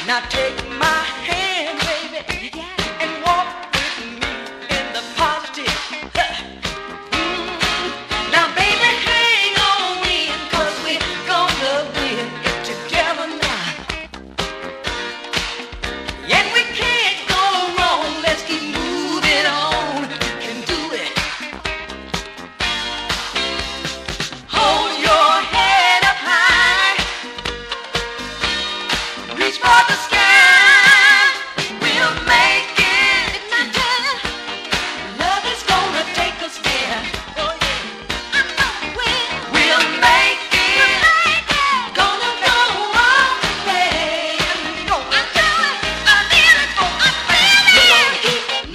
Now take my hand, baby, and walk with me in the positive. Now, baby, hang on in, 'cause we're gonna win it together now. And we can't go wrong. Let's keep moving on. You can do it. Hold your head up high. Reach for the sky.